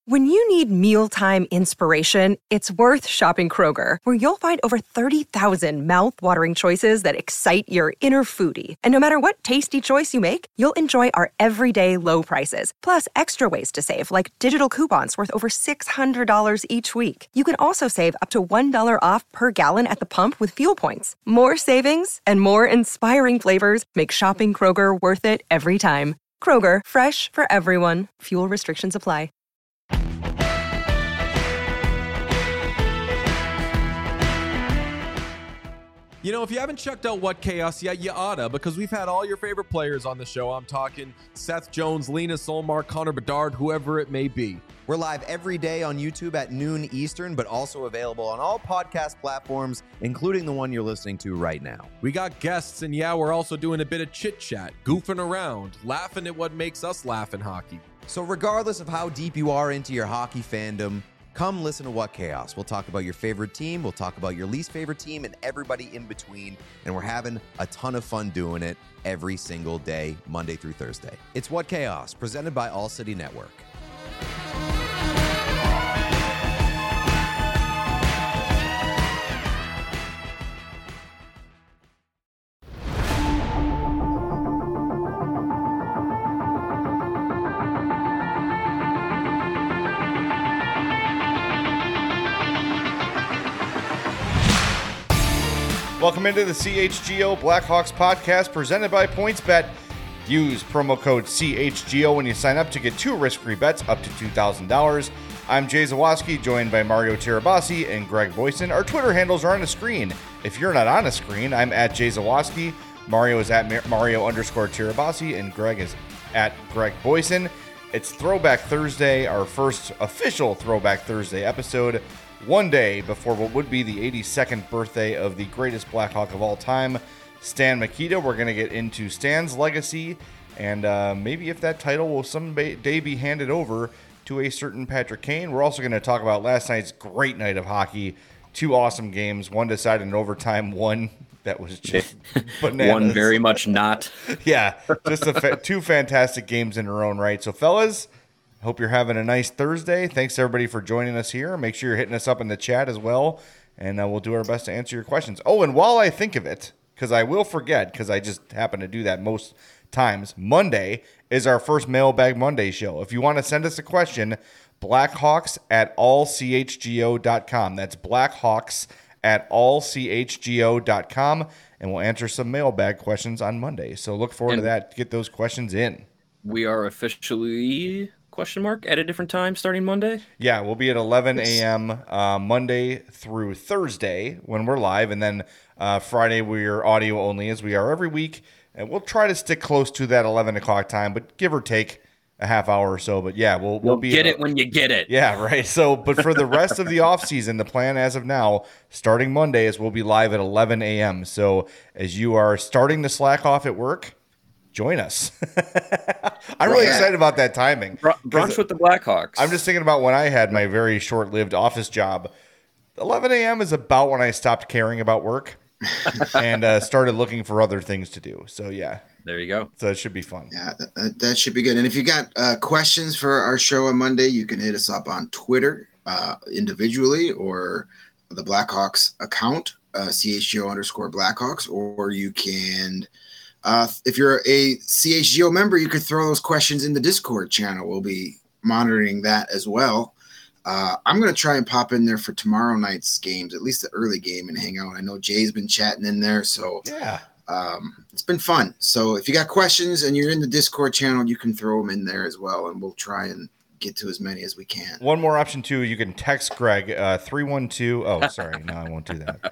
When you need mealtime inspiration, it's worth shopping Kroger, where you'll find over 30,000 mouth-watering choices that excite your inner foodie. And no matter what tasty choice you make, you'll enjoy our everyday low prices, plus extra ways to save, like digital coupons worth over $600 each week. You can also save up to $1 off per gallon at the pump with fuel points. More savings and more inspiring flavors make shopping Kroger worth it every time. Kroger, fresh for everyone. Fuel restrictions apply. You know, if you haven't checked out What Chaos yet, you oughta, because we've had all your favorite players on the show. I'm talking Seth Jones, Lena Solmar, Connor Bedard, whoever it may be. We're live every day on YouTube at noon Eastern, but also available on all podcast platforms, including the one you're listening to right now. We got guests, and yeah, we're also doing a bit of chit-chat, goofing around, laughing at what makes us laugh in hockey. So regardless of how deep you are into your hockey fandom, come listen to What Chaos. We'll talk about your favorite team, we'll talk about your least favorite team, and everybody in between, and we're having a ton of fun doing it every single day, Monday through Thursday. It's What Chaos, presented by All City Network. Welcome into the CHGO Blackhawks podcast presented by PointsBet. Use promo code CHGO when you sign up to get 2 risk-free bets up to $2,000. I'm Jay Zawaski, joined by Mario Tirabassi and Greg Boyson. Our Twitter handles are on the screen. If you're not on a screen, I'm at Jay Zawaski. Mario is at Mario_Tirabassi, and Greg is at Greg Boyson. It's Throwback Thursday, our first official Throwback Thursday episode. One day before what would be the 82nd birthday of the greatest Blackhawk of all time, Stan Mikita. We're going to get into Stan's legacy and maybe if that title will someday be handed over to a certain Patrick Kane. We're also going to talk about last night's great night of hockey. 2 awesome games, one decided in overtime, one that was just bananas. One very much not. Yeah, just 2 fantastic games in their own right. So, fellas, hope you're having a nice Thursday. Thanks, everybody, for joining us here. Make sure you're hitting us up in the chat as well, and we'll do our best to answer your questions. Oh, and while I think of it, because I will forget, because I just happen to do that most times, Monday is our first Mailbag Monday show. If you want to send us a question, blackhawks@allchgo.com. That's blackhawks@allchgo.com, and we'll answer some mailbag questions on Monday. So look forward to that. Get those questions in. We are officially... at a different time starting Monday? Yeah, we'll be at 11 a.m. Monday through Thursday when we're live, and then Friday we're audio only as we are every week, and we'll try to stick close to that 11 o'clock time, but give or take a half hour or so. But yeah, we'll be get it when you get it. Yeah, right. So, but for the rest of the off season, the plan as of now, starting Monday, is we'll be live at 11 a.m. So as you are starting to slack off at work, join us. I'm really excited about that timing. Brunch with the Blackhawks. I'm just thinking about when I had my very short-lived office job. 11 a.m. is about when I stopped caring about work and started looking for other things to do. So, yeah. There you go. So it should be fun. Yeah, that should be good. And if you got questions for our show on Monday, you can hit us up on Twitter individually or the Blackhawks account, CHGO_Blackhawks, or you can... if you're a CHGO member, you could throw those questions in the Discord channel. We'll be monitoring that as well. I'm going to try and pop in there for tomorrow night's games, at least the early game, and hang out. I know Jay's been chatting in there, so yeah, it's been fun. So if you got questions and you're in the Discord channel, you can throw them in there as well, and we'll try and get to as many as we can. One more option, too. You can text Greg, 312. Oh, sorry. No, I won't do that.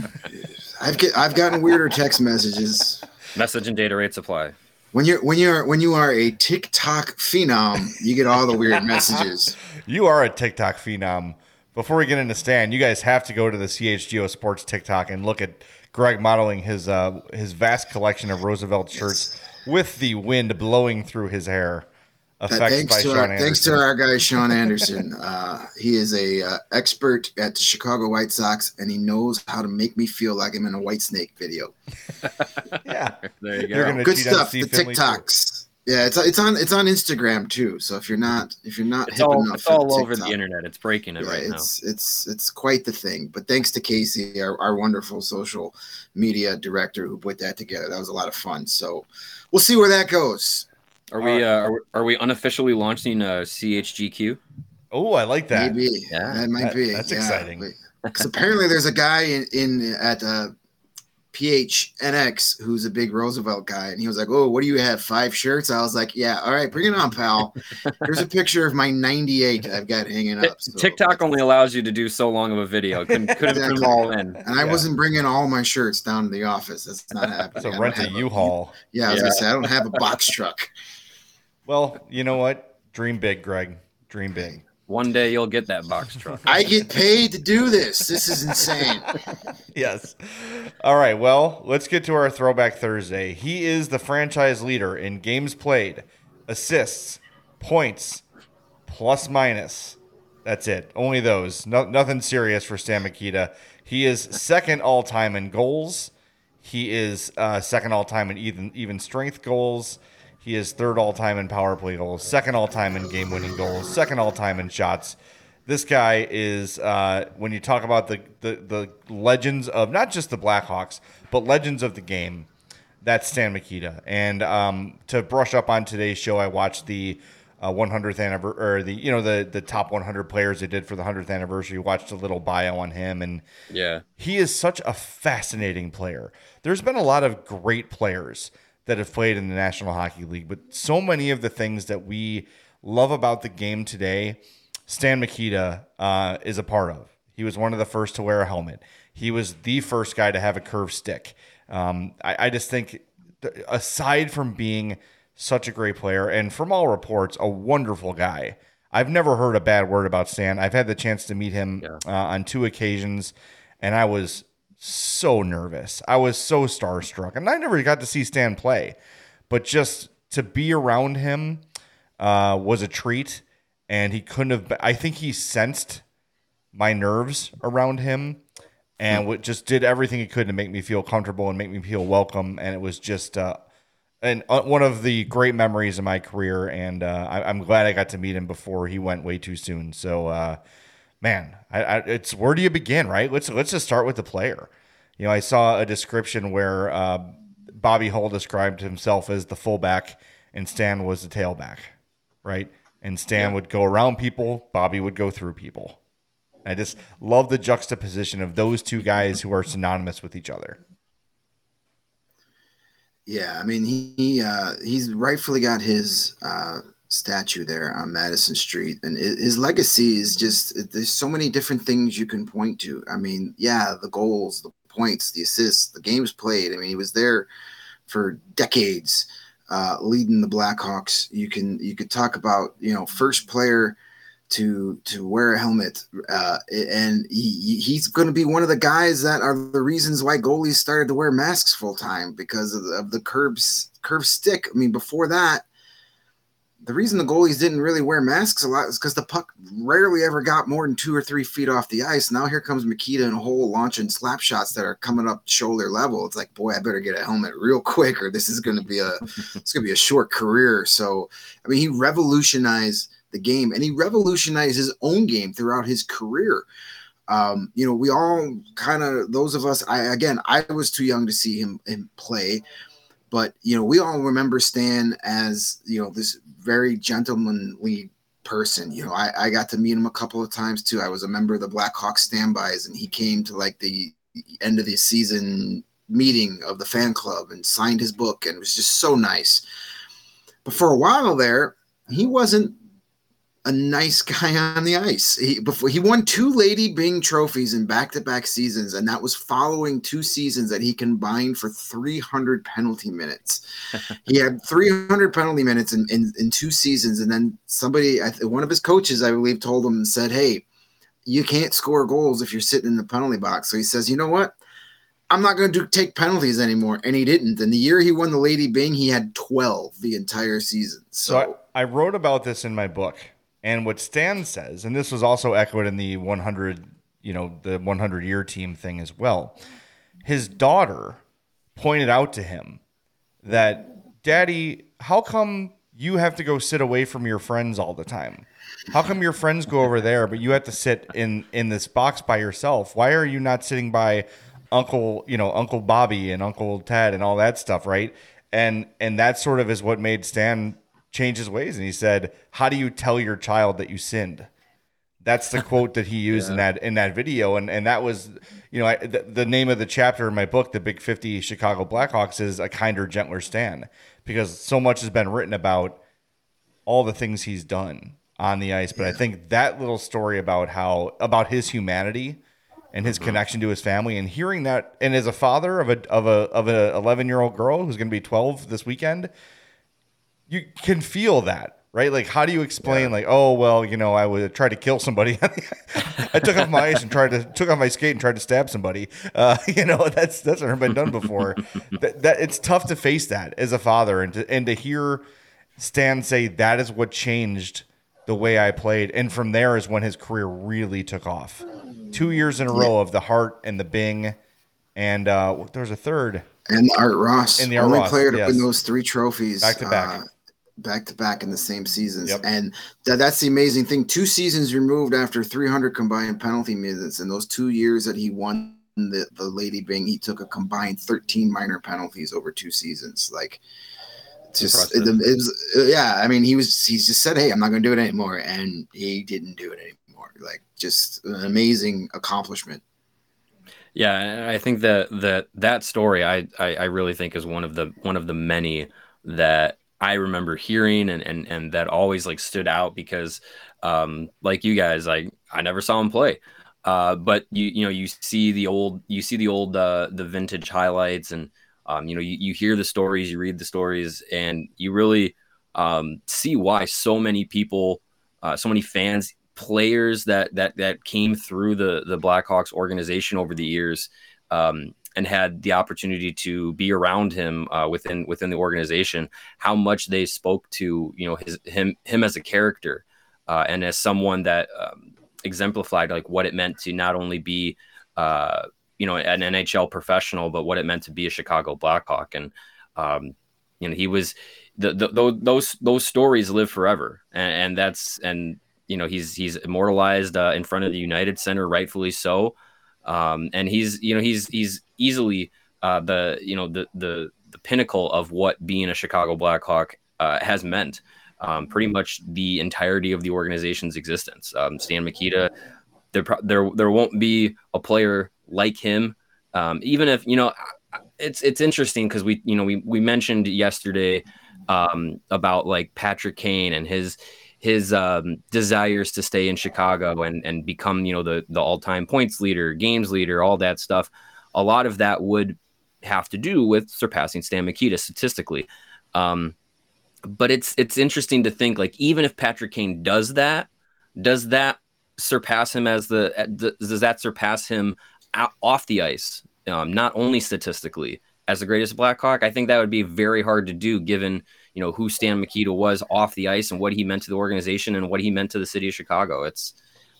I've gotten weirder text messages. Message and data rates apply. When you are a TikTok phenom, you get all the weird messages. You are a TikTok phenom. Before we get into Stan, you guys have to go to the CHGO Sports TikTok and look at Greg modeling his vast collection of Roosevelt shirts with the wind blowing through his hair. Thanks to our guy Sean Anderson. He is a expert at the Chicago White Sox, and he knows how to make me feel like I'm in a Whitesnake video. Yeah, there you go. Good stuff. The TikToks. Yeah, it's on Instagram too. So if you're not It's hip enough, it's all for over the TikTok, internet. It's breaking it right now. it's quite the thing. But thanks to Casey, our wonderful social media director who put that together. That was a lot of fun. So we'll see where that goes. Are we unofficially launching CHGQ? Oh, I like that. Maybe Yeah. that might be. That's exciting. Because apparently there's a guy in at PHNX who's a big Roosevelt guy, and he was like, "Oh, what do you have? 5 shirts?" I was like, "Yeah, all right, bring it on, pal." Here's a picture of my 98 I've got hanging up. So TikTok only allows you to do so long of a video. Couldn't put them all in. And I wasn't bringing all my shirts down to the office. That's not happening. So rent a U-Haul. Yeah, I was gonna say I don't have a box truck. Well, you know what? Dream big, Greg. Dream big. One day you'll get that box truck. I get paid to do this. This is insane. Yes. All right. Well, let's get to our Throwback Thursday. He is the franchise leader in games played, assists, points, plus minus. That's it. Only those. Nothing serious for Stan Mikita. He is second all time in goals. He is second all time in even strength goals. He is third all-time in power play goals, second all-time in game-winning goals, second all-time in shots. This guy is, when you talk about the legends of not just the Blackhawks, but legends of the game, that's Stan Mikita. And to brush up on today's show, I watched the 100th anniversary, or the top 100 players they did for the 100th anniversary. Watched a little bio on him, and he is such a fascinating player. There's been a lot of great players that have played in the National Hockey League, but so many of the things that we love about the game today, Stan Mikita is a part of. He was one of the first to wear a helmet. He was the first guy to have a curved stick. I just think, aside from being such a great player, and from all reports, a wonderful guy, I've never heard a bad word about Stan. I've had the chance to meet him on 2 occasions, and I was so nervous. I was so starstruck. And I never got to see Stan play. But just to be around him was a treat. And he couldn't have... I think he sensed my nerves around him and just did everything he could to make me feel comfortable and make me feel welcome. And it was just one of the great memories of my career. And I'm glad I got to meet him before he went way too soon. So... man, it's where do you begin, right? Let's just start with the player. You know, I saw a description where Bobby Hull described himself as the fullback and Stan was the tailback, right? And Stan would go around people, Bobby would go through people. I just love the juxtaposition of those two guys who are synonymous with each other. Yeah, I mean, he's rightfully got his statue there on Madison Street, and his legacy is just, there's so many different things you can point to. I mean, yeah, the goals, the points, the assists, the games played. I mean, he was there for decades, leading the Blackhawks. You could talk about, first player to wear a helmet, and he's going to be one of the guys that are the reasons why goalies started to wear masks full time, because of the curved stick. I mean, before that, the reason the goalies didn't really wear masks a lot is because the puck rarely ever got more than 2 or 3 feet off the ice. Now here comes Mikita and Hull launching slap shots that are coming up shoulder level. It's like, boy, I better get a helmet real quick, or this is going to be a short career. So, I mean, he revolutionized the game, and he revolutionized his own game throughout his career. We all kind of, those of us, I was too young to see him play. But, we all remember Stan as, this very gentlemanly person. I got to meet him a couple of times too. I was a member of the Blackhawks standbys, and he came to like the end of the season meeting of the fan club and signed his book, and it was just so nice. But for a while there, he wasn't a nice guy on the ice. He won 2 Lady Byng trophies in back-to-back seasons, and that was following 2 seasons that he combined for 300 penalty minutes. He had 300 penalty minutes in 2 seasons, and then one of his coaches, I believe, told him and said, "Hey, you can't score goals if you're sitting in the penalty box." So he says, "You know what? I'm not going to take penalties anymore," and he didn't. And the year he won the Lady Byng, he had 12 the entire season. So I wrote about this in my book. And what Stan says, and this was also echoed in the 100, the 100-year team thing as well. His daughter pointed out to him that, "Daddy, how come you have to go sit away from your friends all the time? How come your friends go over there, but you have to sit in this box by yourself? Why are you not sitting by Uncle Bobby and Uncle Ted and all that stuff, right? And that sort of is what made Stan change his ways. And he said, "How do you tell your child that you sinned?" That's the quote that he used in that video, and that was, the name of the chapter in my book, The Big 50 Chicago Blackhawks, is A Kinder, Gentler Stan, because so much has been written about all the things he's done on the ice. But I think that little story about his humanity and his connection to his family, and hearing that, and as a father of an 11-year-old girl who's going to be 12 this weekend, you can feel that. Right? Like, how do you explain, oh, well, I would try to kill somebody. I took off my ice and took off my skate and tried to stab somebody. That's never been done before. that it's tough to face that as a father, and to hear Stan say that is what changed the way I played. And from there is when his career really took off. 2 years in a row of the Hart and the Bing, and there was a third. And the Art Ross. And the Art only Ross, player to yes. win those 3 trophies. Back to back In the same seasons. Yep. And that's the amazing thing. 2 seasons removed after 300 combined penalty minutes. And those 2 years that he won the Lady Bing, he took a combined 13 minor penalties over 2 seasons. Like, just it was, I mean, he just said, "Hey, I'm not going to do it anymore," and he didn't do it anymore. Like, just an amazing accomplishment. Yeah, I think that story I really think is one of the many that I remember hearing and that always like stood out, because like you guys, I never saw him play, but you see the old the vintage highlights, and you hear the stories, you read the stories, and you really see why so many people, so many fans, players that came through the Blackhawks organization over the years, and had the opportunity to be around him within the organization, how much they spoke to him as a character, and as someone that exemplified like what it meant to not only be an NHL professional, but what it meant to be a Chicago Blackhawk. And he was those stories live forever, and he's immortalized in front of the United Center, rightfully so. And he's easily the pinnacle of what being a Chicago Blackhawk has meant, pretty much the entirety of the organization's existence. Stan Mikita, there won't be a player like him, even if it's interesting, because we mentioned yesterday about like Patrick Kane and his desires to stay in Chicago and become, the all-time points leader, games leader, all that stuff. A lot of that would have to do with surpassing Stan Mikita statistically. But it's interesting to think, like, even if Patrick Kane does that surpass him does that surpass him off the ice? Not only statistically as the greatest Blackhawk. I think that would be very hard to do, given who Stan Mikita was off the ice and what he meant to the organization and what he meant to the city of Chicago. It's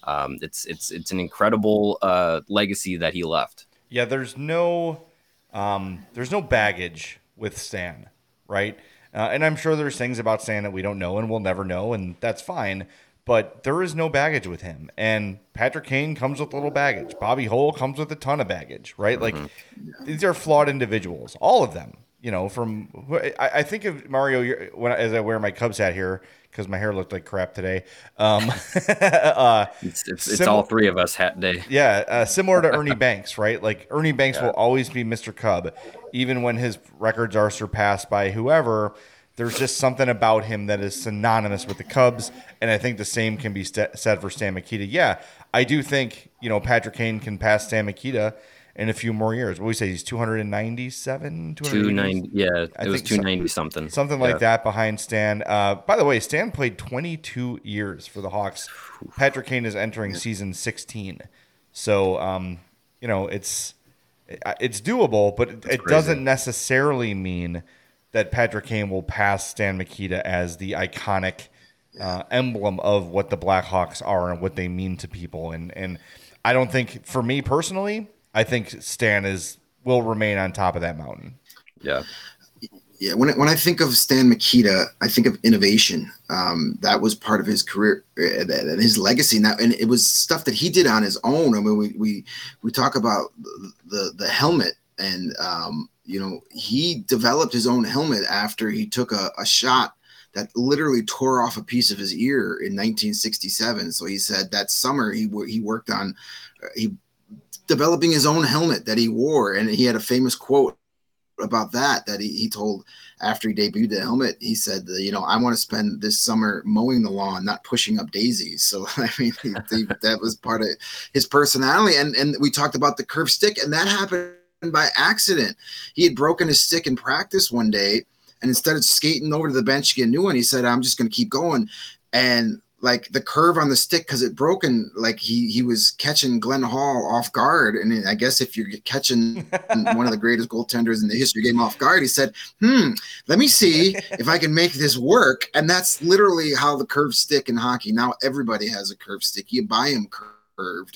an incredible legacy that he left. Yeah, there's no baggage with Stan, right? And I'm sure there's things about Stan that we don't know and we'll never know, and that's fine. But there is no baggage with him. And Patrick Kane comes with a little baggage. Bobby Hull comes with a ton of baggage, right? Like, these are flawed individuals, all of them. I think of Mario as I wear my Cubs hat here, because my hair looked like crap today. It's all three of us hat day. Yeah, similar to Ernie Banks, right? Like, Ernie Banks will always be Mr. Cub, even when his records are surpassed by whoever. There's just something about him that is synonymous with the Cubs, and I think the same can be said for Stan Mikita. Yeah, I do think Patrick Kane can pass Stan Mikita in a few more years. What do we say? He's 297? 290, yeah, it was 290 something. Something like that behind Stan. By the way, Stan played 22 years for the Hawks. Patrick Kane is entering season 16. So, it's doable, but it doesn't necessarily mean that Patrick Kane will pass Stan Mikita as the iconic emblem of what the Blackhawks are and what they mean to people. And I don't think, for me personally, I think Stan will remain on top of that mountain. Yeah. Yeah, when I think of Stan Mikita, I think of innovation. That was part of his career and his legacy. And it was stuff that he did on his own. I mean, we talk about the helmet, and he developed his own helmet after he took a shot that literally tore off a piece of his ear in 1967. So he said that summer he worked on developing his own helmet that he wore, and he had a famous quote about that he told after he debuted the helmet. He said, I want to spend this summer mowing the lawn, not pushing up daisies. So I mean, that was part of his personality. And we talked about the curved stick, and that happened by accident. He had broken his stick in practice one day, and instead of skating over to the bench to get a new one, he said, I'm just going to keep going. And like the curve on the stick, because it broken, like he was catching Glenn Hall off guard. And I guess if you're catching one of the greatest goaltenders in the history of the game off guard, he said, let me see if I can make this work. And that's literally how the curved stick in hockey. Now everybody has a curved stick. You buy them curved.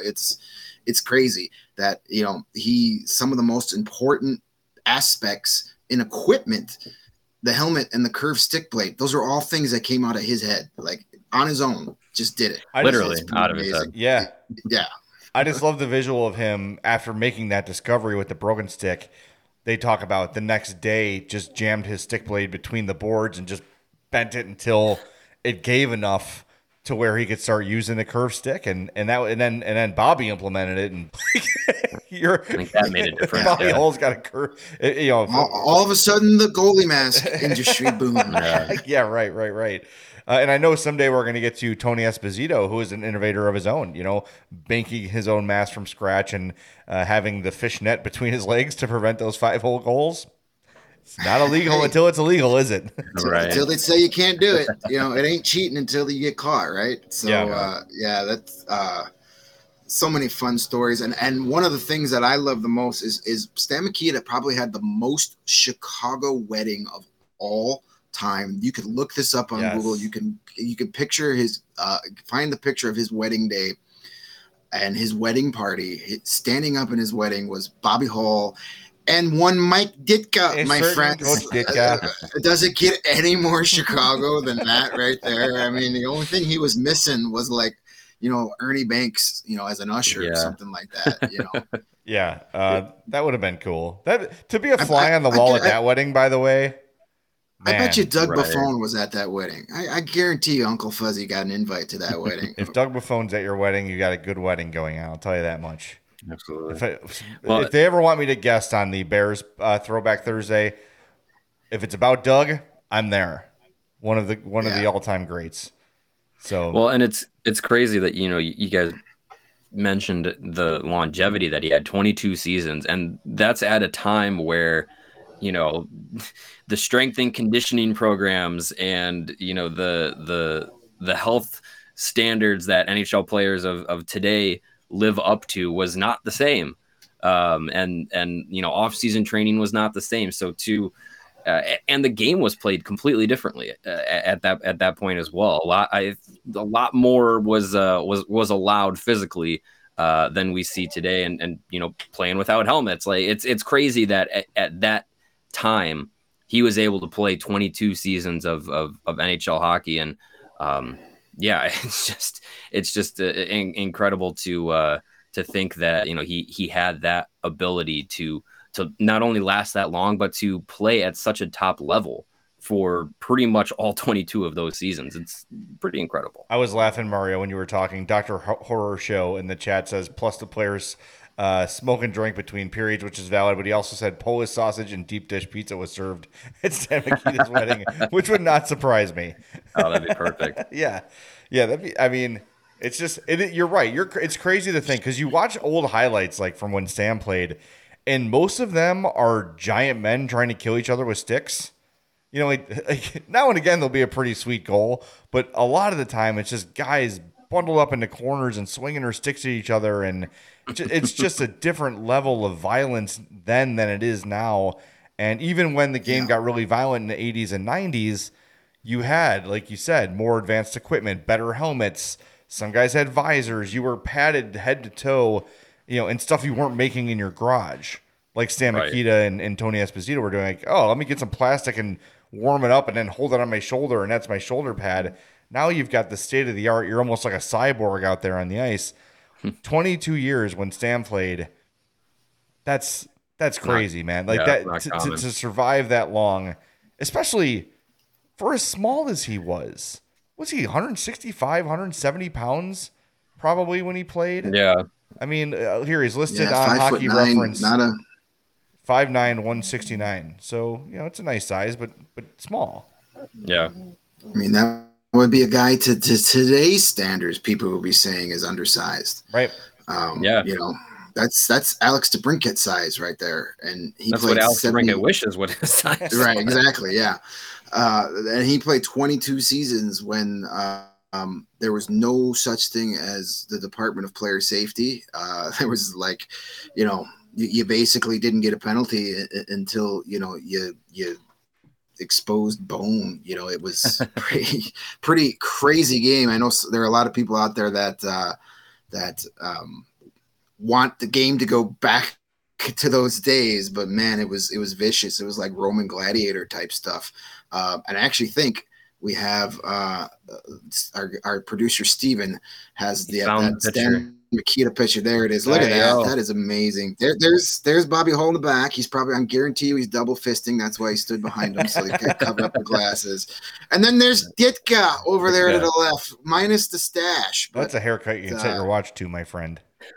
It's crazy that, some of the most important aspects in equipment, the helmet and the curved stick blade, those are all things that came out of his head. Like, on his own, just did it. Literally out of his head. Yeah. Yeah. I just love the visual of him after making that discovery with the broken stick. They talk about the next day just jammed his stick blade between the boards and just bent it until it gave enough to where he could start using the curved stick, and then Bobby implemented it, and I think that made a difference. Bobby Hull's got a curve. All of a sudden, the goalie mask industry boom. Yeah, right. And I know someday we're going to get to Tony Esposito, who is an innovator of his own, banking his own mask from scratch and having the fishnet between his legs to prevent those 5-hole goals. It's not illegal until it's illegal, is it? Right. Until they say you can't do it. It ain't cheating until you get caught, right? So, that's so many fun stories. And one of the things that I love the most is Stan Mikita probably had the most Chicago wedding of all time. You could look this up on Google. You can picture his find the picture of his wedding day and his wedding party. Standing up in his wedding was Bobby Hull and one Mike Ditka, my friends. Does it get any more Chicago than that right there? I mean, the only thing he was missing was like, Ernie Banks, as an usher or something like that. Yeah, that would have been cool. That to be a fly on the wall at that wedding, by the way. Man, I bet you Doug Buffon was at that wedding. I guarantee you Uncle Fuzzy got an invite to that wedding. If Doug Buffon's at your wedding, you got a good wedding going on. I'll tell you that much. Absolutely. If they ever want me to guest on the Bears Throwback Thursday, if it's about Doug, I'm there. One of the all-time greats. So and it's crazy that you guys mentioned the longevity that he had, 22 seasons, and that's at a time where the strength and conditioning programs and the health standards that NHL players of today live up to was not the same, and off-season training was not the same. So and the game was played completely differently at that point as well. A lot more was allowed physically than we see today, and playing without helmets. Like it's crazy that at that time he was able to play 22 seasons of NHL hockey, and it's just incredible to think that he had that ability to not only last that long, but to play at such a top level for pretty much all 22 of those seasons. It's pretty incredible. I was laughing, Mario, when you were talking. Dr. Horror Show in the chat says, plus the players smoke and drink between periods, which is valid, but he also said Polish sausage and deep dish pizza was served at Stan Mikita's wedding, which would not surprise me. Oh, that'd be perfect. Yeah, it's just, you're right. It's crazy to think, because you watch old highlights like from when Stan played, and most of them are giant men trying to kill each other with sticks. Like now and again, there'll be a pretty sweet goal, but a lot of the time it's just guys bundled up into corners and swinging their sticks at each other. And it's just a different level of violence then than it is now. And even when the game got really violent in the 80s and 90s, you had, like you said, more advanced equipment, better helmets. Some guys had visors. You were padded head to toe, and stuff you weren't making in your garage. like Stan Right. Mikita and Tony Esposito were doing. Like, oh, let me get some plastic and warm it up and then hold it on my shoulder, and that's my shoulder pad. Now you've got the state of the art. You're almost like a cyborg out there on the ice. 22 years when Stan played. That's crazy, man. Like to survive that long, especially for as small as he was he 165, 170 pounds probably when he played? Yeah. I mean, here he's listed on 5'9", Hockey Reference. not a 5'9", 169. So, it's a nice size, but small. Yeah. I mean, that would be a guy to today's standards, people would be saying is undersized. Right. Yeah. That's Alex DeBrincat size right there. And that's what Alex DeBrincat wishes would his size. Right, exactly, yeah. And he played 22 seasons when there was no such thing as the Department of Player Safety. There was like, you basically didn't get a penalty until, you exposed bone. It was pretty crazy game. I know there are a lot of people out there that want the game to go back to those days, but man, it was vicious. It was like Roman gladiator type stuff. And I actually think we have our producer Steven has that Stan Mikita picture. There it is. Look at that. That is amazing. There's Bobby Hull in the back. He's probably, I guarantee you, he's double fisting. That's why he stood behind him, so he could cover up the glasses. And then there's Ditka over there to the left, minus the stash. That's a haircut you can set your watch to, my friend.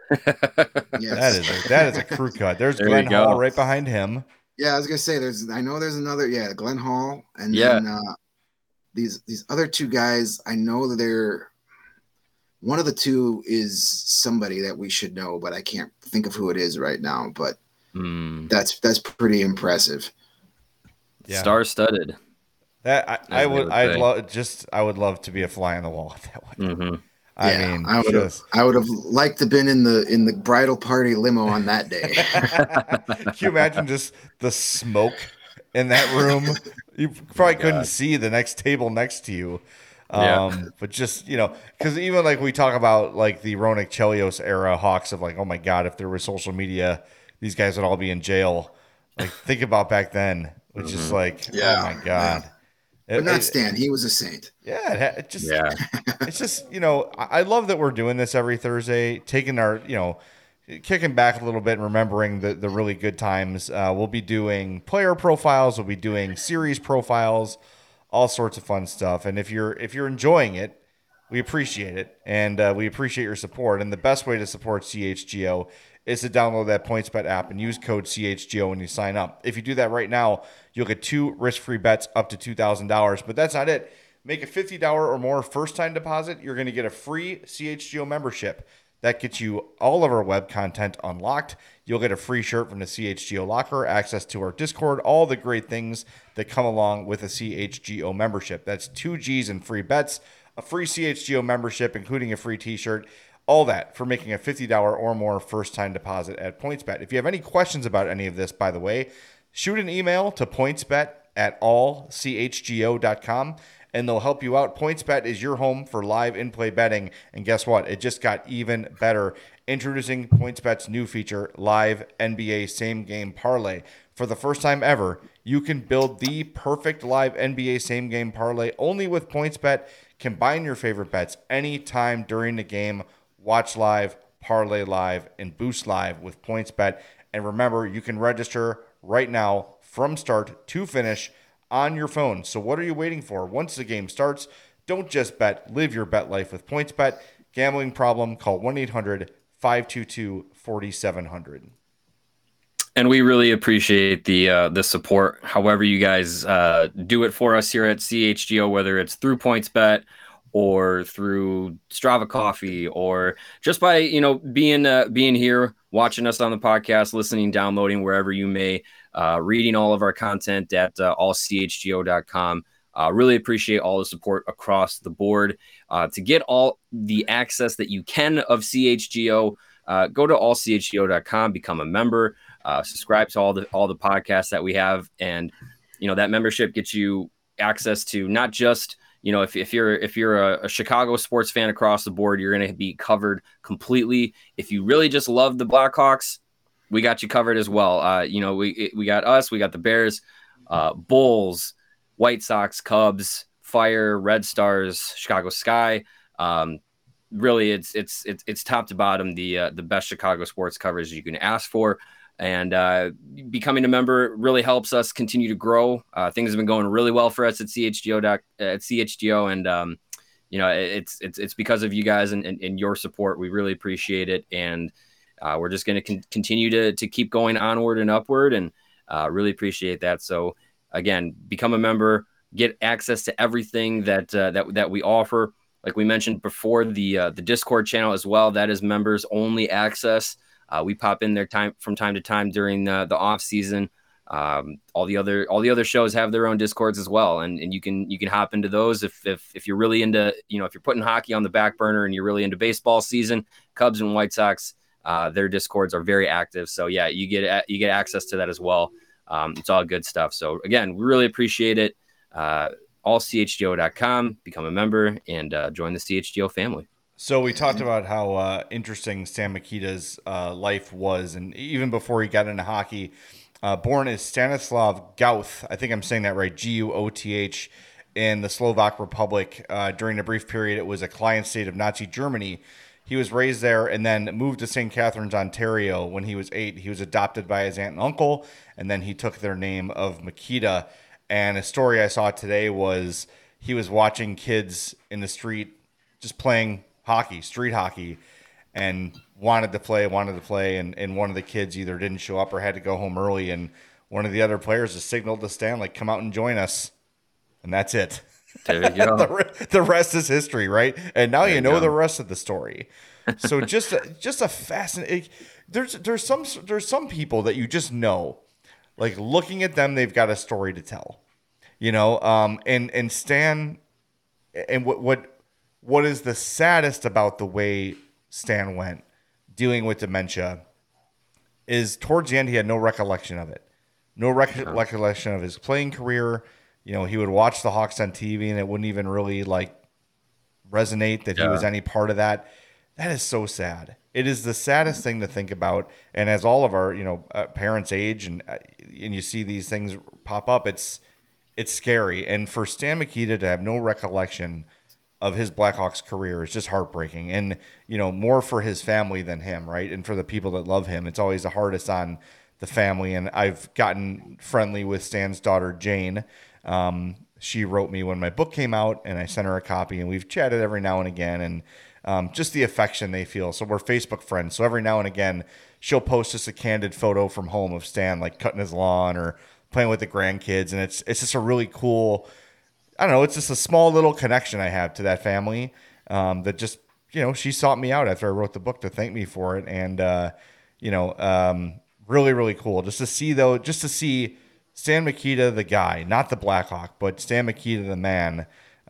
Yes. That is a crew cut. There's Glenn Hall right behind him. Yeah, I was gonna say there's another Glenn Hall, and then these other two guys. I know that they're one of the two is somebody that we should know, but I can't think of who it is right now. But that's pretty impressive. Yeah. Star-studded. That I would love to be a fly on the wall with that one. Mm-hmm. I would have liked to have been in the bridal party limo on that day. Can you imagine just the smoke in that room? You probably couldn't see the next table next to you. But just, because even like we talk about like the Ronik Chelios era Hawks of like, oh my God, if there was social media, these guys would all be in jail. Like think about back then, which is like, oh my God. Yeah. But not Stan. He was a saint. Yeah, it's just, I love that we're doing this every Thursday, taking our, kicking back a little bit and remembering the really good times. We'll be doing player profiles. We'll be doing series profiles, all sorts of fun stuff. And if you're enjoying it, we appreciate it. And we appreciate your support. And the best way to support CHGO is to download that PointsBet app and use code CHGO when you sign up. If you do that right now, you'll get 2 risk-free bets up to $2,000. But that's not it. Make a $50 or more first-time deposit. You're going to get a free CHGO membership. That gets you all of our web content unlocked. You'll get a free shirt from the CHGO locker, access to our Discord, all the great things that come along with a CHGO membership. That's 2 G's and free bets, a free CHGO membership, including a free t-shirt. All that for making a $50 or more first-time deposit at PointsBet. If you have any questions about any of this, by the way, shoot an email to pointsbet@allchgo.com, and they'll help you out. PointsBet is your home for live in-play betting, and guess what? It just got even better. Introducing PointsBet's new feature, Live NBA Same-Game Parlay. For the first time ever, you can build the perfect live NBA Same-Game Parlay only with PointsBet. Combine your favorite bets anytime during the game. Watch live, parlay live, and boost live with PointsBet. And remember, you can register right now from start to finish on your phone. So what are you waiting for? Once the game starts, don't just bet. Live your bet life with PointsBet. Gambling problem? Call 1-800-522-4700. And we really appreciate the support. However you guys do it for us here at CHGO, whether it's through PointsBet or through Strava Coffee, or just by being here, watching us on the podcast, listening, downloading wherever you may, reading all of our content at allchgo.com. Really appreciate all the support across the board. To get all the access that you can of CHGO, go to allchgo.com, become a member, subscribe to all the podcasts that we have, and that membership gets you access to not just if you're a Chicago sports fan across the board, you're going to be covered completely. If you really just love the Blackhawks, we got you covered as well. You know, we got us, we got the Bears, Bulls, White Sox, Cubs, Fire, Red Stars, Chicago Sky. Really, it's top to bottom the best Chicago sports coverage you can ask for. And becoming a member really helps us continue to grow. Things have been going really well for us at CHGO, and you know, it's because of you guys and your support. We really appreciate it, and we're just going to continue to keep going onward and upward, and really appreciate that. So again, become a member, get access to everything that we offer. Like we mentioned before, the Discord channel as well, that is members only access. We pop in there from time to time during the off season. All the other shows have their own Discords as well, and you can hop into those if you're really into, you know, if you're putting hockey on the back burner and you're really into baseball season. Cubs and White Sox, their Discords are very active, so yeah, you get access to that as well. It's all good stuff. So again, we really appreciate it. allchgo.com, become a member, and join the CHGO family. So we talked about how interesting Stan Mikita's life was, and even before he got into hockey, born as Stanislav Gauth, I think I'm saying that right, Guoth, in the Slovak Republic. During a brief period, it was a client state of Nazi Germany. He was raised there and then moved to St. Catharines, Ontario when he was 8. He was adopted by his aunt and uncle, and then he took their name of Mikita. And a story I saw today was he was watching kids in the street just playing hockey, street hockey, and wanted to play. And one of the kids either didn't show up or had to go home early. And one of the other players just signaled to Stan, like, come out and join us. And that's it. There you go. The rest is history, right? And now you know the rest of the story. So just a fascinating. There's some people that you just know, like looking at them, they've got a story to tell, you know. And Stan, and what is the saddest about the way Stan went dealing with dementia is towards the end he had no recollection of it, recollection of his playing career. You know, he would watch the Hawks on TV and it wouldn't even really like resonate that he was any part of that. That is so sad. It is the saddest thing to think about. And as all of our, you know, parents age and you see these things pop up, it's scary. And for Stan Mikita to have no recollection of his Blackhawks career is just heartbreaking. And, you know, more for his family than him, right? And for the people that love him, it's always the hardest on the family. And I've gotten friendly with Stan's daughter, Jane. She wrote me when my book came out, and I sent her a copy, and we've chatted every now and again, and just the affection they feel. So we're Facebook friends. So every now and again, she'll post us a candid photo from home of Stan, like cutting his lawn or playing with the grandkids. And it's just a really cool, I don't know, it's just a small little connection I have to that family, that just, you know, she sought me out after I wrote the book to thank me for it. And, really, really cool just to see Stan Mikita, the guy, not the Blackhawk, but Stan Mikita, the man.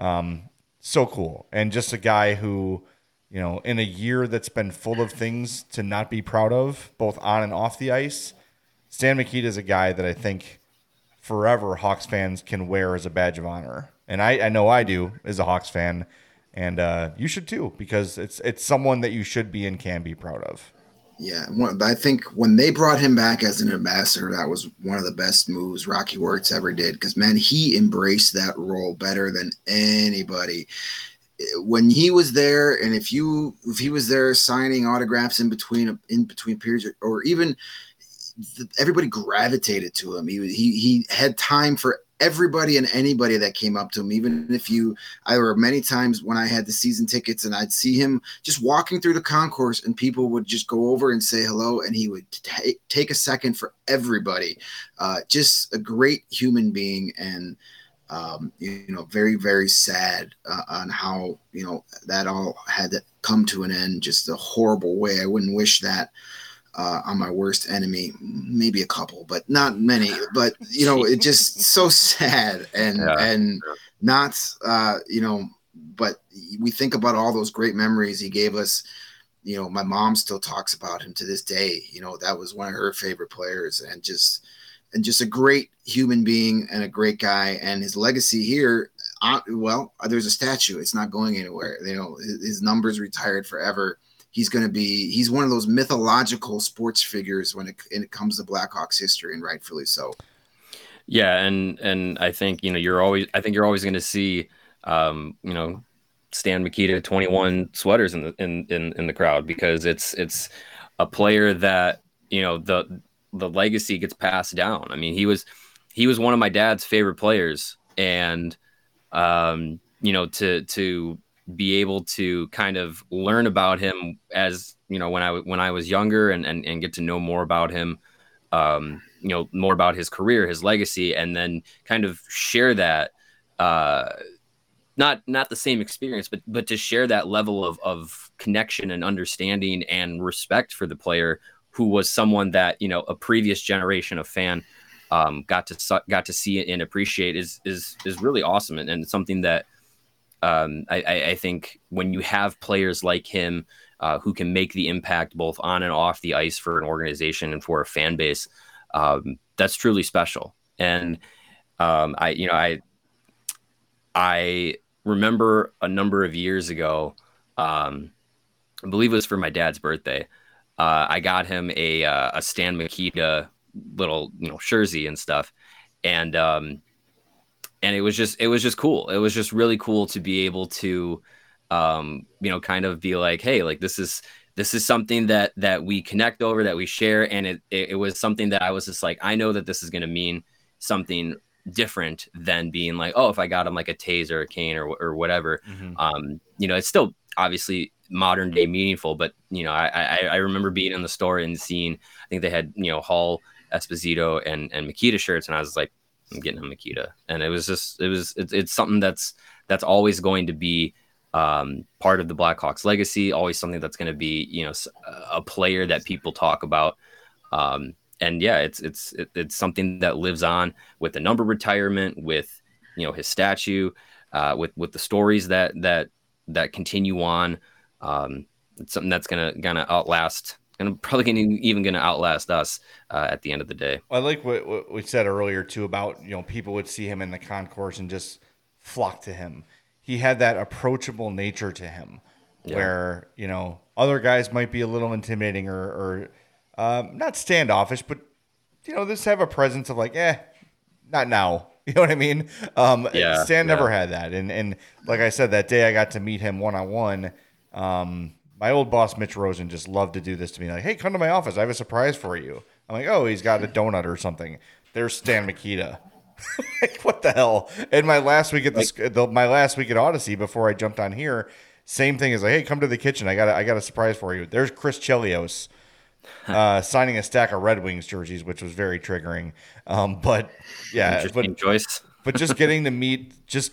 So cool. And just a guy who, you know, in a year that's been full of things to not be proud of, both on and off the ice, Stan Mikita is a guy that I think forever Hawks fans can wear as a badge of honor. And I know I do as a Hawks fan. And you should too, because it's someone that you should be and can be proud of. Yeah, I think when they brought him back as an ambassador, that was one of the best moves Rocky Wirtz ever did, because, man, he embraced that role better than anybody. When he was there, and if he was there signing autographs in between periods, or even everybody gravitated to him. He had time for everybody and anybody that came up to him. Even if I were many times when I had the season tickets and I'd see him just walking through the concourse and people would just go over and say hello, and he would take a second for everybody. Just a great human being, and very, very sad on how, that all had to come to an end, just a horrible way. I wouldn't wish that on my worst enemy, maybe a couple, but not many. But it's just so sad, and not But we think about all those great memories he gave us. My mom still talks about him to this day. That was one of her favorite players, and just a great human being and a great guy. And his legacy here, there's a statue. It's not going anywhere. His number's retired forever. he's one of those mythological sports figures when it comes to Blackhawks history, and rightfully so. Yeah, and I think you're always going to see Stan Mikita 21 sweaters in the crowd, because it's a player that the legacy gets passed down. I mean, he was one of my dad's favorite players, and to be able to kind of learn about him as when I was younger and get to know more about him, more about his career, his legacy, and then kind of share that, not the same experience, but to share that level of connection and understanding and respect for the player, who was someone that a previous generation of fan got to see and appreciate is really awesome, and something that I think when you have players like him who can make the impact both on and off the ice for an organization and for a fan base, that's truly special. And I remember a number of years ago, I believe it was for my dad's birthday, I got him a Stan Mikita little jersey and stuff, and it was just cool. It was just really cool to be able to kind of be like, hey, like this is something that we connect over, that we share, and it was something that I was just like, I know that this is going to mean something different than being like, oh, if I got him like a Taze or a Kane or whatever. Mm-hmm. It's still obviously modern day meaningful, but I remember being in the store and seeing, I think they had Hall, Esposito, and Mikita shirts, and I was like, I'm getting a Mikita. And it's something that's always going to be part of the Blackhawks legacy, always something that's going to be a player that people talk about. And yeah, it's something that lives on with the number retirement, with his statue, with the stories that continue on. It's something that's gonna outlast, and probably even gonna outlast us at the end of the day. I like what we said earlier too about people would see him in the concourse and just flock to him. He had that approachable nature to him, where other guys might be a little intimidating or not standoffish, but just have a presence of like, not now. You know what I mean? Stan never had that, and like I said, that day I got to meet him one-on-one. My old boss, Mitch Rosen, just loved to do this to me. Like, hey, come to my office. I have a surprise for you. I'm like, oh, he's got a donut or something. There's Stan Mikita. Like, what the hell? And my last week at Odyssey, before I jumped on here, same thing is like, hey, come to the kitchen. I got a surprise for you. There's Chris Chelios signing a stack of Red Wings jerseys, which was very triggering. But yeah, interesting choice. But just getting to meet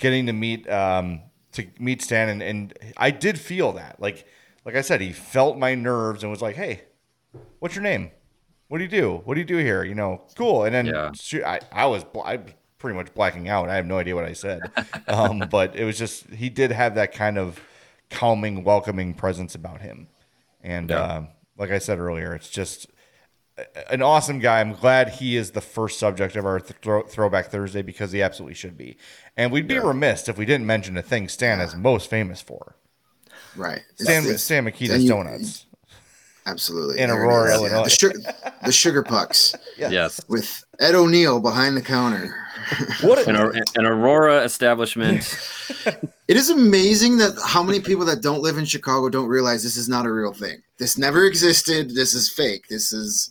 Stan, and I did feel that, like I said, he felt my nerves and was like, hey, what's your name? What do you do? What do you do here? Cool. And then I was pretty much blacking out. I have no idea what I said. But it was just, he did have that kind of calming, welcoming presence about him. And like I said earlier, it's just an awesome guy. I'm glad he is the first subject of our Throwback Thursday, because he absolutely should be. And we'd be remiss if we didn't mention the thing Stan is most famous for. Right. Stan Mikita's Donuts. Absolutely. In Aurora, Illinois. The Sugar Pucks. Yes. With Ed O'Neill behind the counter. What an Aurora establishment. It is amazing that how many people that don't live in Chicago don't realize this is not a real thing. This never existed. This is fake. This is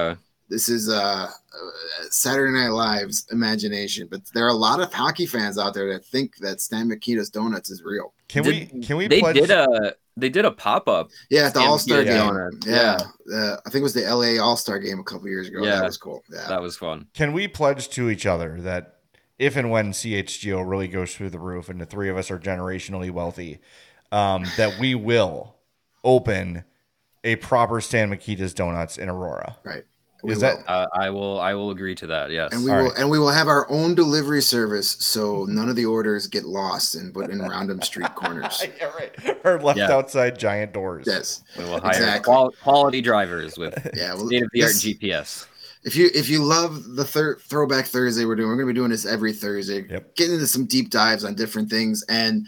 Saturday Night Live's imagination. But there are a lot of hockey fans out there that think that Stan Mikita's Donuts is real. They did a pop-up. Yeah, at the All-Star game. Yeah. I think it was the LA All-Star game a couple years ago. Yeah. That was cool. Yeah. That was fun. Can we pledge to each other that if and when CHGO really goes through the roof and the three of us are generationally wealthy, that we will open a proper Stan Mikita's Donuts in Aurora? Right. I will agree to that. Yes. And we will have our own delivery service, so none of the orders get lost in random street corners. Yeah, right. Or left outside giant doors. Yes. We will hire quality drivers with state-of-the-art GPS. If you love the Throwback Thursday we're going to be doing this every Thursday. Yep. Getting into some deep dives on different things, and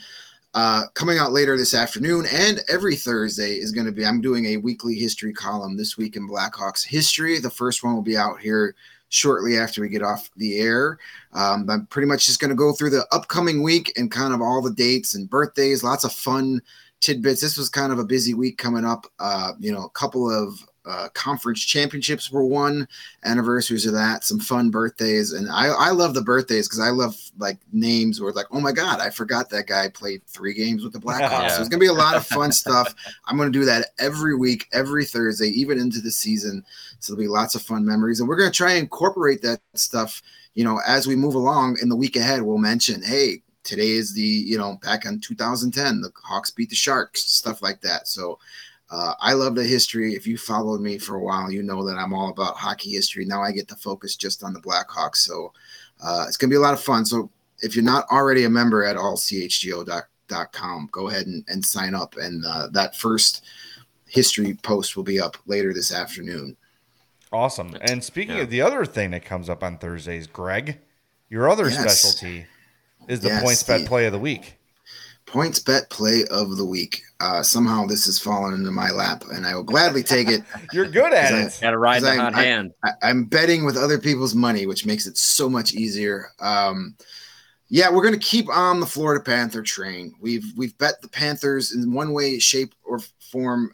Coming out later this afternoon and every Thursday is going to be, I'm doing a weekly history column this week in Blackhawks history. The first one will be out here shortly after we get off the air. I'm pretty much just going to go through the upcoming week and kind of all the dates and birthdays, lots of fun tidbits. This was kind of a busy week coming up. A couple of conference championships were won, anniversaries of that, some fun birthdays. And I love the birthdays because I love like names where it's like, oh my God, I forgot that guy played 3 games with the Blackhawks. So it's going to be a lot of fun stuff. I'm going to do that every week, every Thursday, even into the season. So there'll be lots of fun memories. And we're going to try and incorporate that stuff, as we move along in the week ahead. We'll mention, hey, today is the, back in 2010, the Hawks beat the Sharks, stuff like that. So I love the history. If you followed me for a while, you know that I'm all about hockey history. Now I get to focus just on the Blackhawks. So it's going to be a lot of fun. So if you're not already a member at allchgo.com, go ahead and sign up. And that first history post will be up later this afternoon. Awesome. And speaking of the other thing that comes up on Thursdays, Greg, your other specialty is the PointsBet play of the week. PointsBet play of the week. Somehow this has fallen into my lap, and I will gladly take it. You're good at it. Got to ride the hot hand. I'm betting with other people's money, which makes it so much easier. We're going to keep on the Florida Panther train. We've bet the Panthers in one way, shape, or form.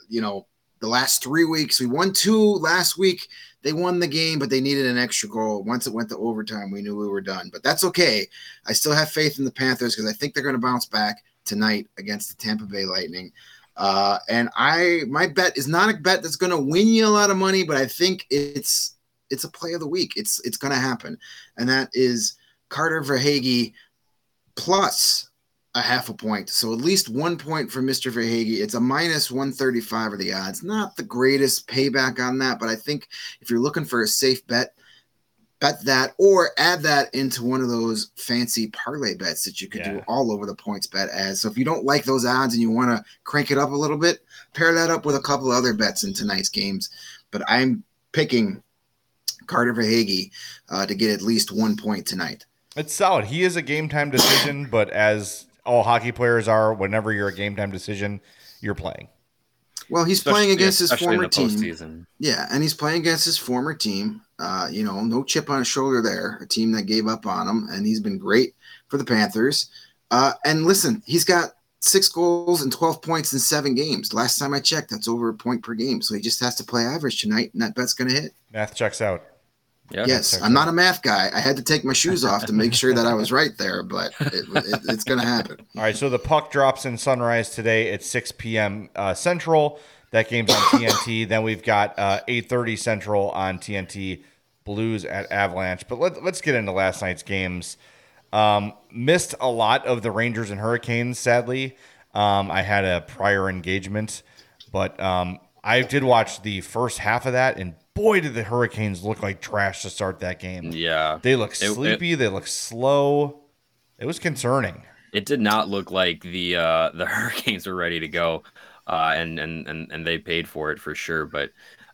The last 3 weeks, we won 2 last week. They won the game, but they needed an extra goal. Once it went to overtime, we knew we were done. But that's okay. I still have faith in the Panthers because I think they're going to bounce back tonight against the Tampa Bay Lightning. And my bet is not a bet that's going to win you a lot of money, but I think it's a play of the week. It's going to happen. And that is Carter Verhaeghe plus a half a point. So at least 1 point for Mr. Verhaeghe. It's a minus 135 of the odds. Not the greatest payback on that, but I think if you're looking for a safe bet that or add that into one of those fancy parlay bets that you could do all over the PointsBet ads. So if you don't like those odds and you want to crank it up a little bit, pair that up with a couple other bets in tonight's games. But I'm picking Carter Verhaeghe to get at least 1 point tonight. It's solid. He is a game time decision, but as all hockey players are, whenever you're a game time decision, you're playing. Well, he's playing against his former team. Postseason. Yeah, and he's playing against his former team. No chip on his shoulder there, a team that gave up on him, and he's been great for the Panthers. And listen, he's got 6 goals and 12 points in 7 games. Last time I checked, that's over a point per game. So he just has to play average tonight, and that bet's going to hit. Math checks out. Yeah, yes, I'm not a math guy. I had to take my shoes off to make sure that I was right there, but it's going to happen. All right, so the puck drops in Sunrise today at 6 p.m. Central. That game's on TNT. Then we've got 8:30 Central on TNT, Blues at Avalanche. But let's get into last night's games. Missed a lot of the Rangers and Hurricanes, sadly. I had a prior engagement, but I did watch the first half of that, and boy, did the Hurricanes look like trash to start that game. Yeah. They look sleepy. They look slow. It was concerning. It did not look like the Hurricanes were ready to go, and they paid for it for sure. But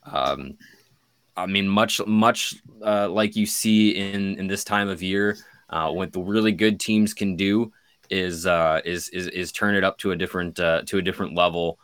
I mean, much like you see in this time of year, what the really good teams can do is turn it up to a different level.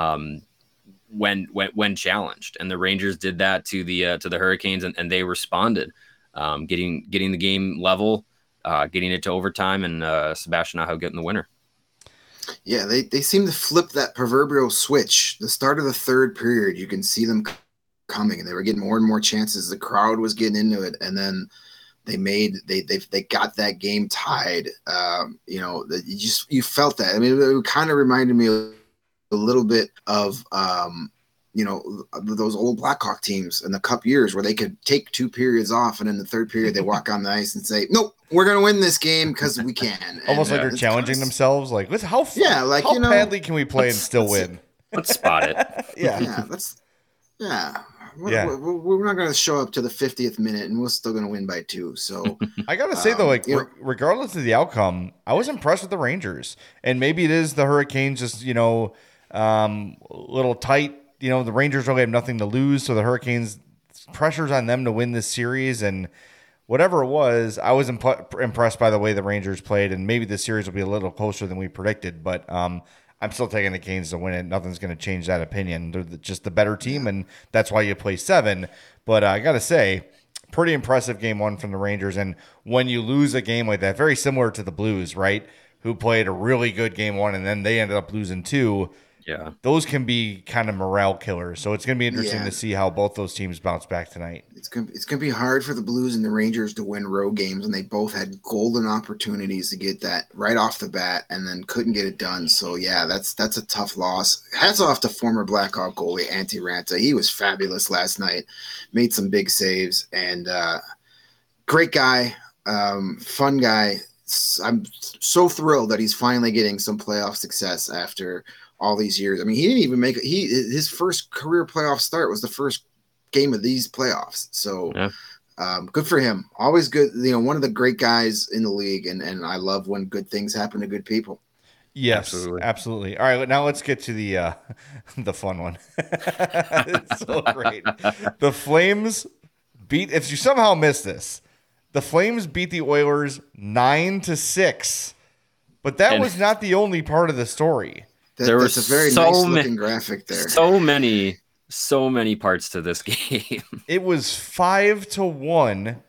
When challenged, and the Rangers did that to the Hurricanes, and they responded, getting the game level, getting it to overtime, and Sebastian Aho getting the winner. Yeah, they seem to flip that proverbial switch. The start of the third period, you can see them coming, and they were getting more and more chances. The crowd was getting into it, and then they got that game tied. You felt that. I mean, it kind of reminded me of a little bit of those old Blackhawk teams in the Cup years where they could take 2 periods off, and in the third period they walk on the ice and say, "Nope, we're going to win this game because we can." Almost like they're challenging themselves. Like, how badly can we play and still win? Let's spot it. We're not going to show up to the 50th minute, and we're still going to win by 2. So I got to say though, regardless of the outcome, I was impressed with the Rangers, and maybe it is the Hurricanes just little tight. The Rangers really have nothing to lose, so the Hurricanes, pressure's on them to win this series, and whatever it was, I was impressed by the way the Rangers played, and maybe the series will be a little closer than we predicted, but I'm still taking the Canes to win it. Nothing's going to change that opinion. They're just the better team, and that's why you play 7. But I got to say, pretty impressive game 1 from the Rangers, and when you lose a game like that, very similar to the Blues, right, who played a really good game 1, and then they ended up losing 2, Yeah, those can be kind of morale killers. So it's going to be interesting to see how both those teams bounce back tonight. It's gonna be hard for the Blues and the Rangers to win road games, and they both had golden opportunities to get that right off the bat, and then couldn't get it done. So yeah, that's a tough loss. Hats off to former Blackhawk goalie Antti Raanta. He was fabulous last night, made some big saves, and great guy, fun guy. I'm so thrilled that he's finally getting some playoff success after all these years. I mean, he didn't even make his first career playoff start was the first game of these playoffs. So good for him. Always good. One of the great guys in the league. And I love when good things happen to good people. Yes, absolutely. All right, now let's get to the fun one. It's so great. The Flames beat, if you somehow missed this, the Flames beat the Oilers 9-6. But that was not the only part of the story. That's a very nice looking graphic there. So many parts to this game. It was 5-1,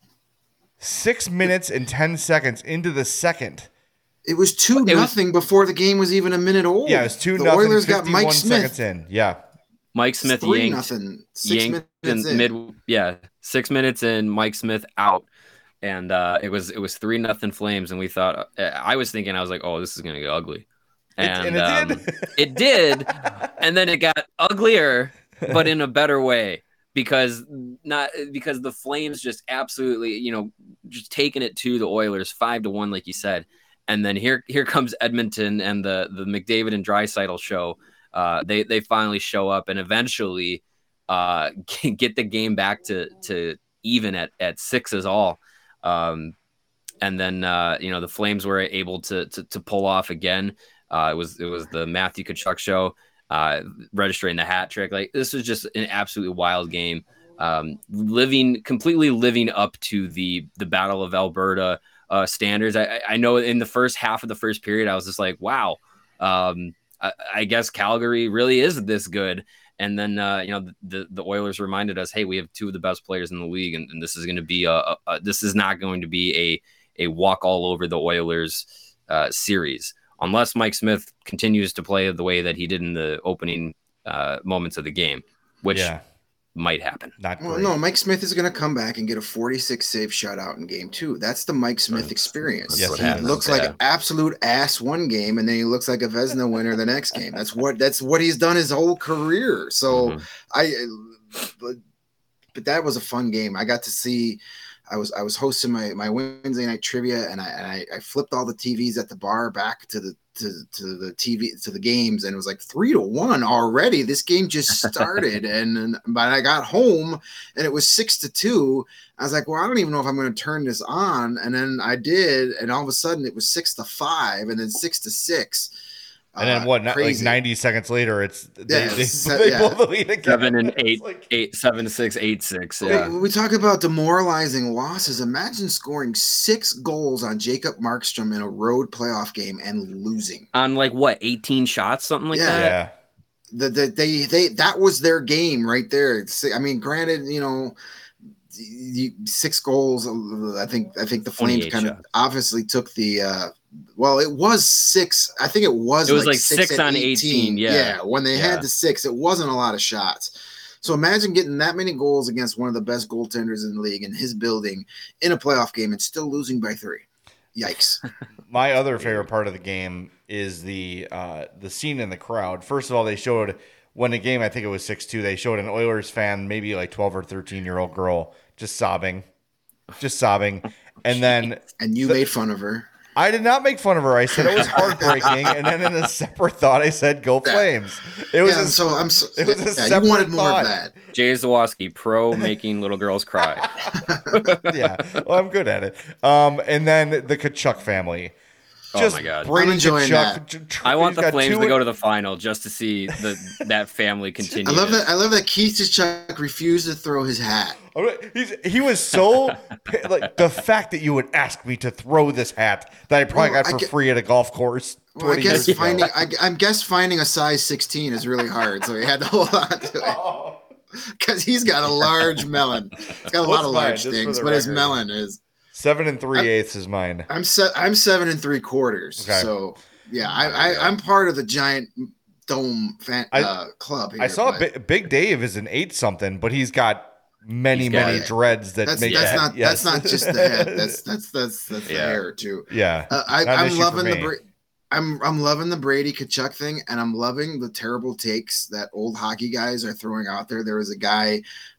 6 minutes and 10 seconds into the second. It was 2-0 before the game was even a minute old. Yeah, it was 2-0. The Oilers got Mike Smith in. Yeah, Mike Smith yanked 6 minutes in. 6 minutes in, Mike Smith out, and it was 3-0 Flames, and we thought I was like, oh, this is gonna get ugly. And it did. It did, and then it got uglier, but in a better way because the Flames just absolutely, just taking it to the Oilers 5-1, like you said, and then here comes Edmonton and the McDavid and Draisaitl show. They finally show up and eventually get the game back to even at 6 all. And then the Flames were able to pull off again. It was the Matthew Tkachuk show, registering the hat trick. Like, this was just an absolutely wild game. Completely living up to the Battle of Alberta standards. I know in the first half of the first period, I was just like, wow, I guess Calgary really is this good. And then the Oilers reminded us, hey, we have 2 of the best players in the league, and this is going to be this is not going to be a walk all over the Oilers series. Unless Mike Smith continues to play the way that he did in the opening moments of the game, which might happen. No, Mike Smith is going to come back and get a 46 save shutout in game 2. That's the Mike Smith experience. Yes, he looks like an absolute ass one game, and then he looks like a Vezina winner the next game. That's what he's done his whole career. So but that was a fun game. I got to see. I was hosting my Wednesday night trivia, and I flipped all the TVs at the bar back to the TV to the games, and it was like 3-1 already. This game just started, but I got home and it was 6-2. I was like, well, I don't even know if I'm going to turn this on, and then I did, and all of a sudden it was 6-5, and then 6-6. And then like 90 seconds later, they blow the lead again. 7-8, 7-6, 8-6. Yeah. We talk about demoralizing losses. Imagine scoring 6 goals on Jacob Markstrom in a road playoff game and losing on 18 shots, something like that. Yeah. That was their game right there. I mean, granted, 6 goals. I think the Flames kind of obviously took the. Well, it was 6. I think it was like 6 on 18. Yeah. When they had the 6, it wasn't a lot of shots. So imagine getting that many goals against one of the best goaltenders in the league in his building in a playoff game and still losing by 3. Yikes. My other favorite part of the game is the scene in the crowd. First of all, they showed when the game, I think it was 6-2, they showed an Oilers fan, maybe like 12 or 13-year-old girl, just sobbing. And then you made fun of her. I did not make fun of her. I said it was heartbreaking, and then in a separate thought, I said, "Go Flames!" It was you wanted more of that. Jay Zawaski, pro making little girls cry. Yeah, well, I'm good at it. And then the Tkachuk family. Oh my God. I'm enjoying that. I want the Flames to go to the final just to see that family continue. I love that. I love that Keith Tkachuk refused to throw his hat. He was so like the fact that you would ask me to throw this hat that I probably got for free at a golf course. Well, I guess finding a size 16 is really hard, so he had to hold on to it because he's got a large melon. He's got a lot of large things, but his melon is 7 3/8 is mine. I'm 7 3/4. Okay. So yeah, I'm part of the giant dome club. Here, I saw Big Dave is an 8 something, but he's got many dreads that make that. That's not just the head. That's the hair too. Yeah, I'm loving I'm loving the Brady Tkachuk thing, and I'm loving the terrible takes that old hockey guys are throwing out there. There was a guy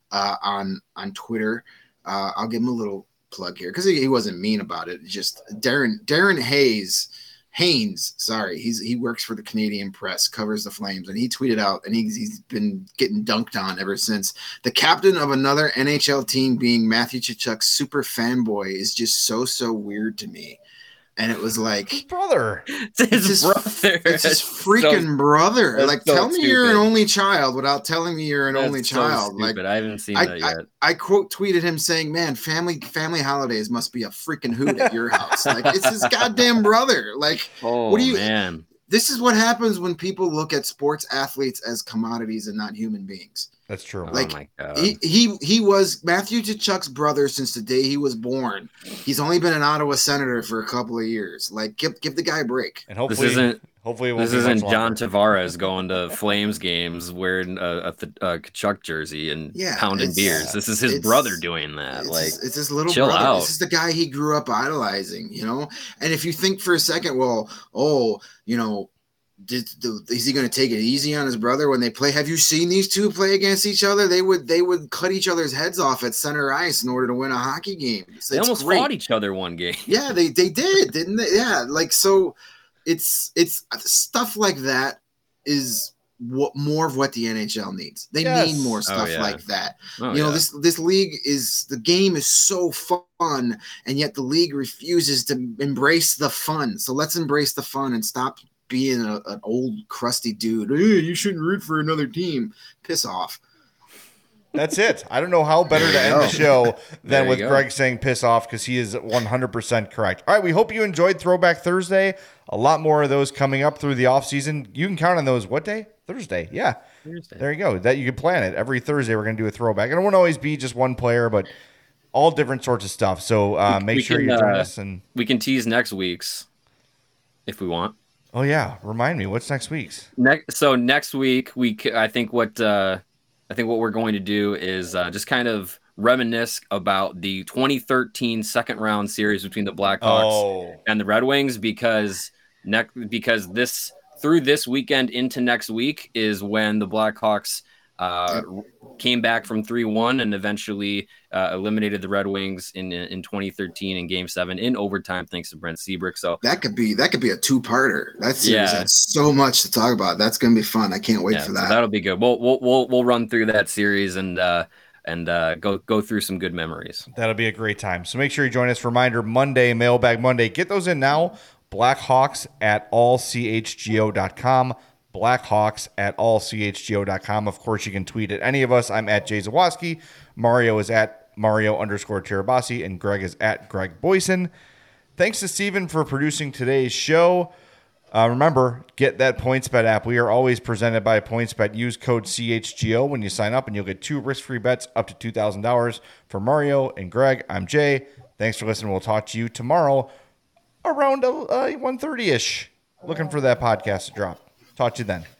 on Twitter. I'll give him a little plug here because he wasn't mean about it. Just Darren Haynes, sorry, he works for the Canadian Press, covers the Flames, and he tweeted out, and he's been getting dunked on ever since. The captain of another NHL team being Matthew Tkachuk's super fanboy is just so weird to me. And it was like, his brother. It's his brother. It's his freaking brother. Like, tell me you're an only child without telling me you're an only child. Like, I haven't seen that yet. I quote tweeted him saying, "Man, family holidays must be a freaking hoot at your house." Like, it's his goddamn brother. Like, what do you? Man. This is what happens when people look at sports athletes as commodities and not human beings. That's true. Like, oh my God. He was Matthew Tkachuk's brother since the day he was born. He's only been an Ottawa Senator for a couple of years. Like, give the guy a break. And hopefully this isn't John Tavares going to Flames games wearing a Tkachuk jersey and pounding beers. This is his brother doing that. It's his little chill brother. Out. This is the guy he grew up idolizing, you know? And if you think for a second, is he going to take it easy on his brother when they play? Have you seen these two play against each other? They would cut each other's heads off at center ice in order to win a hockey game. They almost fought each other one game. Yeah, they did, didn't they? Yeah, like, so it's stuff like that is more of what the NHL needs. They need more stuff like that. This league the game is so fun, and yet the league refuses to embrace the fun. So let's embrace the fun and stop being an old crusty dude. Hey, you shouldn't root for another team. Piss off. That's it. I don't know how better to end the show than with Greg saying piss off, because he is 100% correct. All right, we hope you enjoyed Throwback Thursday. A lot more of those coming up through the offseason. You can count on those. What day? Thursday. Yeah. Thursday. There you go. That you can plan it. Every Thursday we're going to do a throwback. And it won't always be just one player, but all different sorts of stuff. So make sure you join us. And we can tease next week's if we want. Oh yeah, remind me, what's next week's? Next week, I think what we're going to do is just kind of reminisce about the 2013 second round series between the Blackhawks and the Red Wings, because through this weekend into next week is when the Blackhawks came back from 3-1 and eventually eliminated the Red Wings in 2013 in Game 7 in overtime, thanks to Brent Seabrook. So that could be a two-parter. That series had so much to talk about. That's gonna be fun. I can't wait for that. So that'll be good. We'll run through that series and go through some good memories. That'll be a great time. So make sure you join us. Reminder: Monday, Mailbag Monday. Get those in now. Blackhawks@allchgo.com. Blackhawks@allchgo.com. Of course, you can tweet at any of us. I'm at Jay Zawoski. Mario is at Mario_Tirabassi, and Greg is at Greg Boyson. Thanks to Steven for producing today's show. Remember, get that PointsBet app. We are always presented by PointsBet. Use code CHGO when you sign up, and you'll get 2 risk-free bets up to $2,000. For Mario and Greg, I'm Jay. Thanks for listening. We'll talk to you tomorrow around 1:30-ish. Looking for that podcast to drop. Talk to you then.